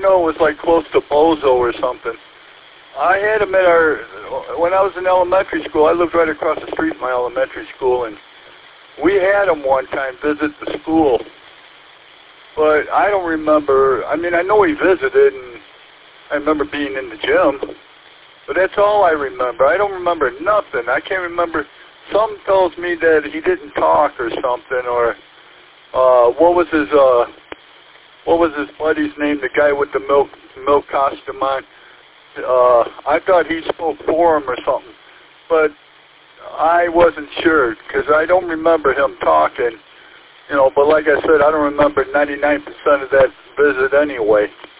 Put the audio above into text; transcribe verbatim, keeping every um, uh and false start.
know it was like close to Bozo or something. I had him at our, when I was in elementary school, I lived right across the street from my elementary school, and we had him one time visit the school. But I don't remember, I mean, I know he visited, and I remember being in the gym, but that's all I remember. I don't remember nothing. I can't remember. Some tells me that he didn't talk or something, or uh, what was his, uh, what was his buddy's name, the guy with the milk, milk costume on? Uh, I thought he spoke for him or something, but I wasn't sure, because I don't remember him talking, you know, but like I said, I don't remember ninety-nine percent of that visit anyway.